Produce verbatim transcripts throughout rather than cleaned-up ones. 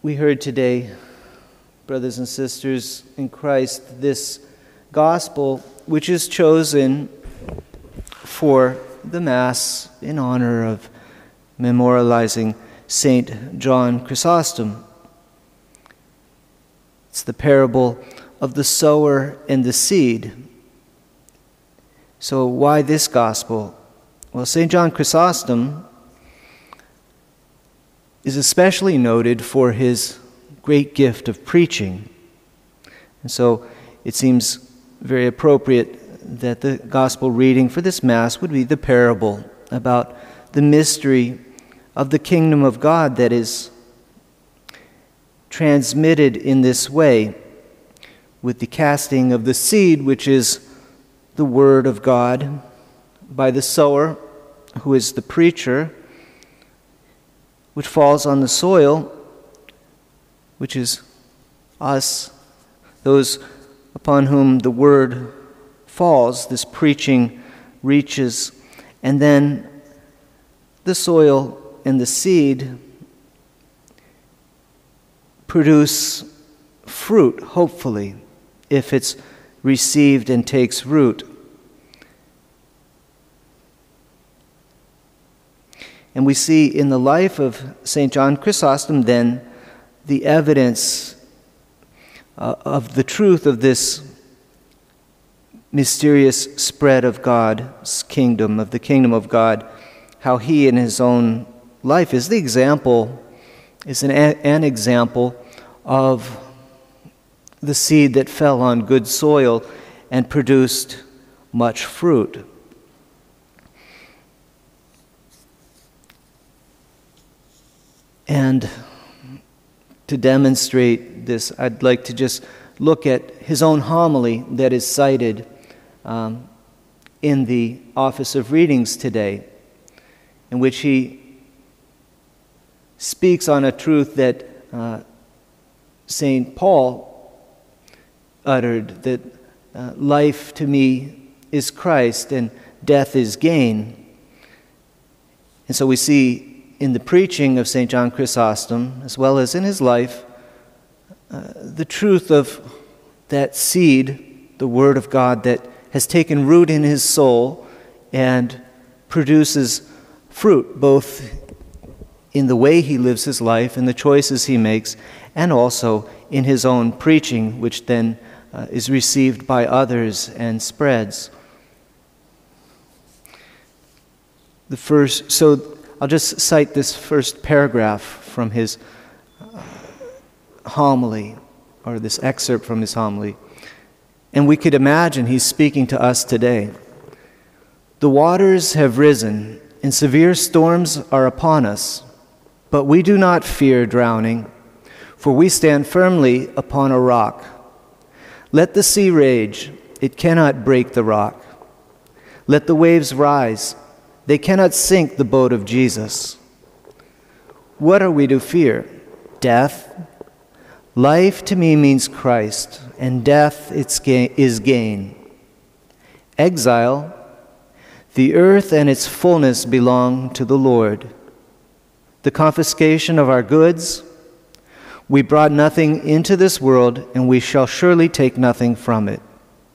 We heard today, brothers and sisters in Christ, this gospel which is chosen for the Mass in honor of memorializing Saint John Chrysostom. It's the parable of the sower and the seed. So why this gospel? Well, Saint John Chrysostom is especially noted for his great gift of preaching. And so it seems very appropriate that the gospel reading for this Mass would be the parable about the mystery of the kingdom of God that is transmitted in this way, with the casting of the seed, which is the Word of God, by the sower, who is the preacher, which falls on the soil, which is us, those upon whom the Word falls, this preaching reaches, and then the soil and the seed produce fruit, hopefully, if it's received and takes root. And we see in the life of Saint John Chrysostom, then, the evidence uh, of the truth of this mysterious spread of God's kingdom, of the kingdom of God, how he in his own life is the example, is an, an example of the seed that fell on good soil and produced much fruit. And to demonstrate this, I'd like to just look at his own homily that is cited um, in the Office of Readings today, in which he speaks on a truth that uh, Saint Paul uttered, that uh, life to me is Christ and death is gain. And so we see in the preaching of Saint John Chrysostom, as well as in his life, uh, the truth of that seed, the Word of God, that has taken root in his soul and produces fruit, both in the way he lives his life and the choices he makes, and also in his own preaching, which then uh, is received by others and spreads. The first, so I'll just cite this first paragraph from his uh, homily, or this excerpt from his homily. And we could imagine he's speaking to us today. The waters have risen, and severe storms are upon us, but we do not fear drowning, for we stand firmly upon a rock. Let the sea rage, it cannot break the rock. Let the waves rise, they cannot sink the boat of Jesus. What are we to fear? Death? Life to me means Christ, and death is gain. Exile? The earth and its fullness belong to the Lord. The confiscation of our goods? We brought nothing into this world, and we shall surely take nothing from it.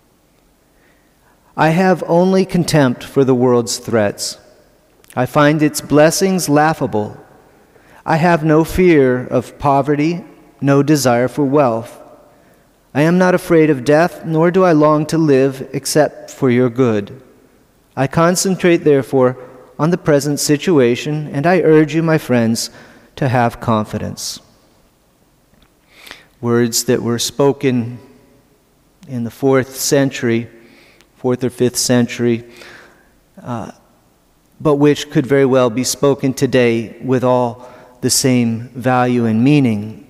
I have only contempt for the world's threats. I find its blessings laughable. I have no fear of poverty, no desire for wealth. I am not afraid of death, nor do I long to live except for your good. I concentrate, therefore, on the present situation, and I urge you, my friends, to have confidence. Words that were spoken in the fourth century, fourth or fifth century, uh, but which could very well be spoken today with all the same value and meaning.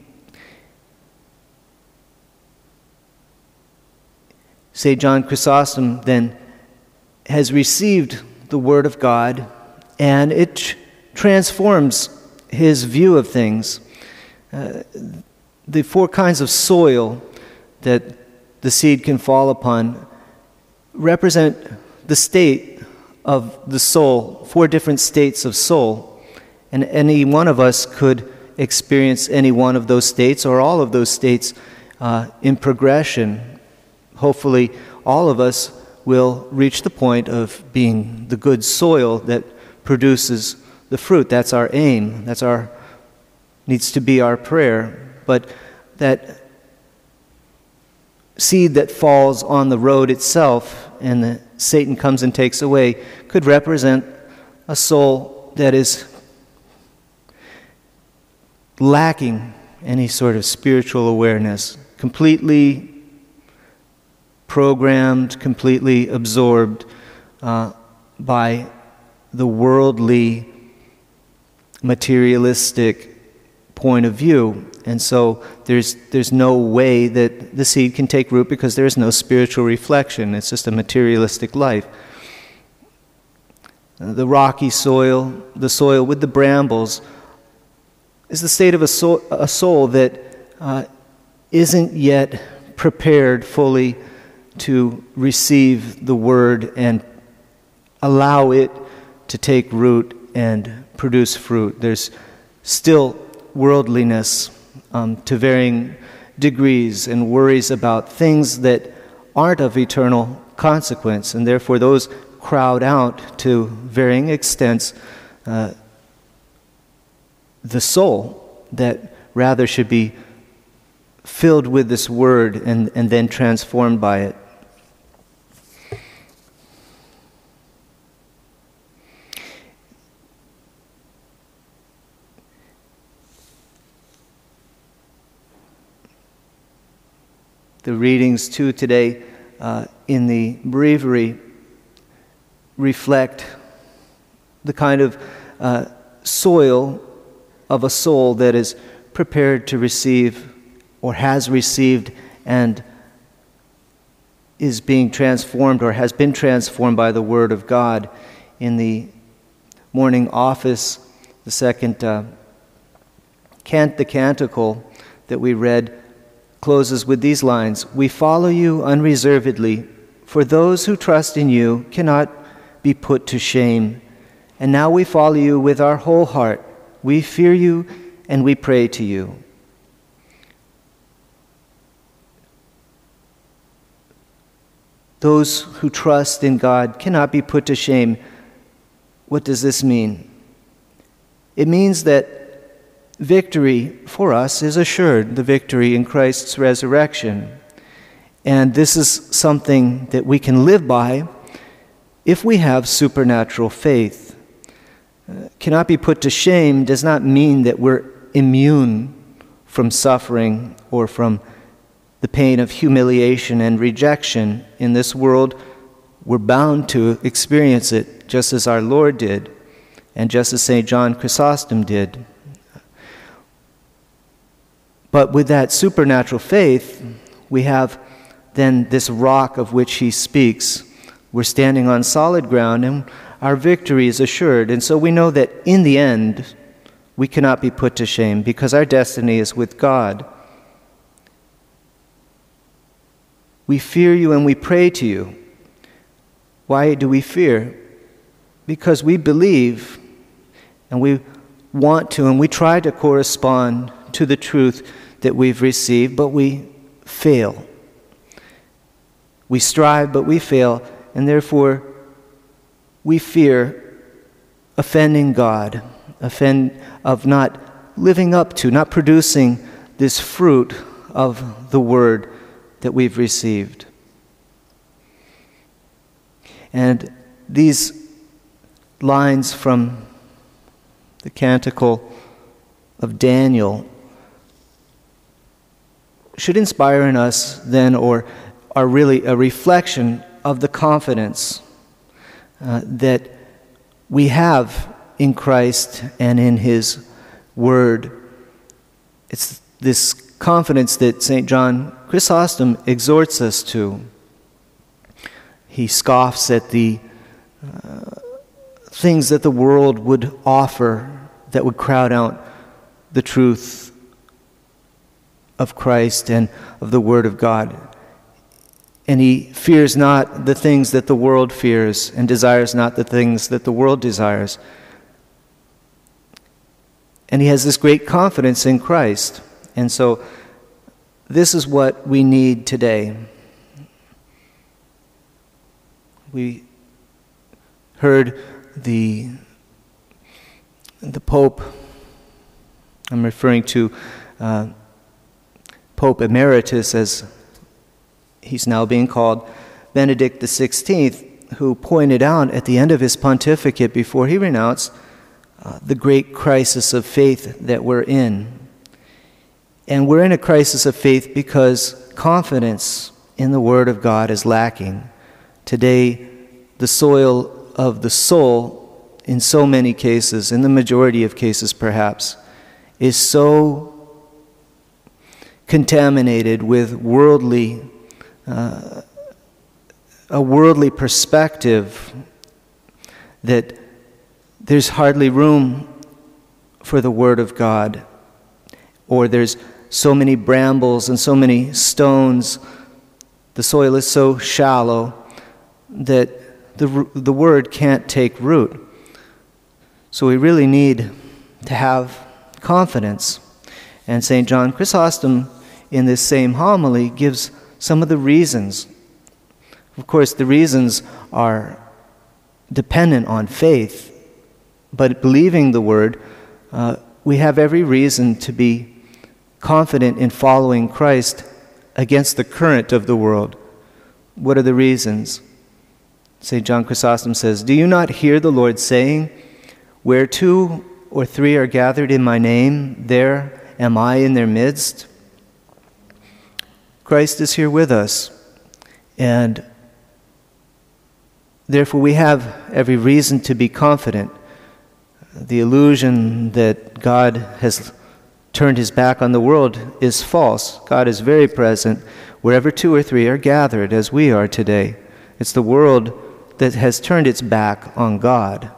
Saint John Chrysostom then has received the Word of God, and it tr- transforms his view of things. Uh, the four kinds of soil that the seed can fall upon represent the state of the soul, four different states of soul, and any one of us could experience any one of those states or all of those states uh, in progression. Hopefully, all of us will reach the point of being the good soil that produces the fruit. That's our aim. That's our needs to be our prayer. But that seed that falls on the road itself and the Satan comes and takes away could represent a soul that is lacking any sort of spiritual awareness, completely programmed, completely absorbed uh, by the worldly, materialistic point of view. And so there's there's no way that the seed can take root because there is no spiritual reflection. It's just a materialistic life. The rocky soil, the soil with the brambles, is the state of a soul, a soul that uh, isn't yet prepared fully to receive the word and allow it to take root and produce fruit. There's still worldliness um, to varying degrees and worries about things that aren't of eternal consequence, and therefore those crowd out to varying extents uh, the soul that rather should be filled with this word and, and then transformed by it. The readings, too, today uh, in the breviary reflect the kind of uh, soil of a soul that is prepared to receive or has received and is being transformed or has been transformed by the Word of God. In the morning office, the second uh, cant, the canticle that we read closes with these lines: "We follow you unreservedly, for those who trust in you cannot be put to shame. And now we follow you with our whole heart. We fear you and we pray to you." Those who trust in God cannot be put to shame. What does this mean? It means that victory for us is assured, the victory in Christ's resurrection. And this is something that we can live by if we have supernatural faith. Uh, cannot be put to shame does not mean that we're immune from suffering or from the pain of humiliation and rejection. In this world, we're bound to experience it, just as our Lord did, and just as Saint John Chrysostom did. But with that supernatural faith, we have then this rock of which he speaks. We're standing on solid ground, and our victory is assured. And so we know that in the end, we cannot be put to shame because our destiny is with God. We fear you and we pray to you. Why do we fear? Because we believe and we want to and we try to correspond to the truth that we've received, but we fail. We strive, but we fail, and therefore we fear offending God, offend of not living up to, not producing this fruit of the word that we've received. And these lines from the Canticle of Daniel should inspire in us then, or are really a reflection of the confidence uh, that we have in Christ and in His Word. It's this confidence that Saint John Chrysostom exhorts us to. He scoffs at the uh, things that the world would offer that would crowd out the truth of Christ and of the Word of God. And he fears not the things that the world fears and desires not the things that the world desires. And he has this great confidence in Christ. And so this is what we need today. We heard the, the Pope, I'm referring to uh, Pope Emeritus, as he's now being called, Benedict the sixteenth, who pointed out at the end of his pontificate before he renounced uh, the great crisis of faith that we're in. And we're in a crisis of faith because confidence in the Word of God is lacking. Today, the soil of the soul, in so many cases, in the majority of cases perhaps, is so contaminated with worldly, uh, a worldly perspective that there's hardly room for the Word of God, or there's so many brambles and so many stones. The soil is so shallow that the, the Word can't take root. So we really need to have confidence. And Saint John Chrysostom, in this same homily, gives some of the reasons. Of course, the reasons are dependent on faith, but believing the Word, uh, we have every reason to be confident in following Christ against the current of the world. What are the reasons? Saint John Chrysostom says, "Do you not hear the Lord saying, 'Where two or three are gathered in my name, there am I in their midst'?" Christ is here with us, and therefore we have every reason to be confident. The illusion that God has turned his back on the world is false. God is very present wherever two or three are gathered, as we are today. It's the world that has turned its back on God.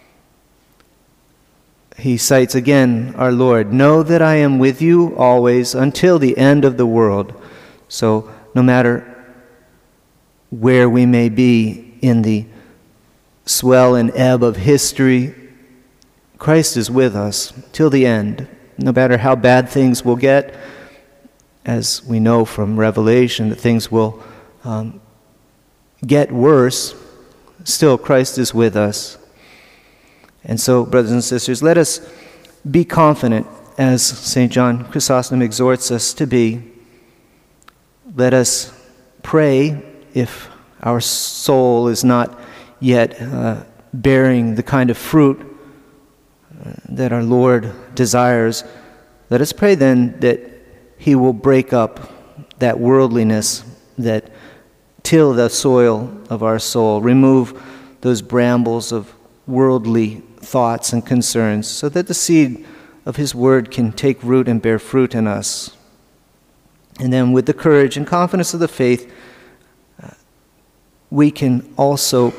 He cites again our Lord, "Know that I am with you always until the end of the world." So no matter where we may be in the swell and ebb of history, Christ is with us till the end. No matter how bad things will get, as we know from Revelation that things will um, get worse, still Christ is with us. And so, brothers and sisters, let us be confident, as Saint John Chrysostom exhorts us to be. Let us pray if our soul is not yet uh, bearing the kind of fruit that our Lord desires. Let us pray then that he will break up that worldliness, that till the soil of our soul, remove those brambles of worldly thoughts and concerns, so that the seed of his word can take root and bear fruit in us. And then with the courage and confidence of the faith, uh, we can also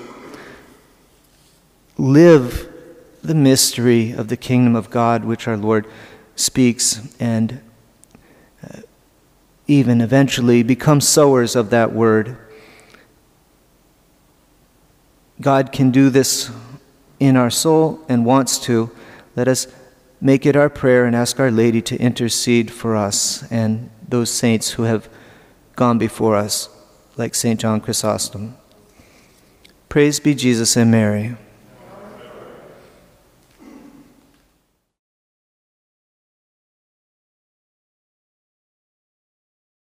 live the mystery of the kingdom of God, which our Lord speaks, and uh, even eventually become sowers of that word. God can do this in our soul and wants to. Let us make it our prayer and ask Our Lady to intercede for us and those saints who have gone before us, like Saint John Chrysostom. Praise be Jesus and Mary.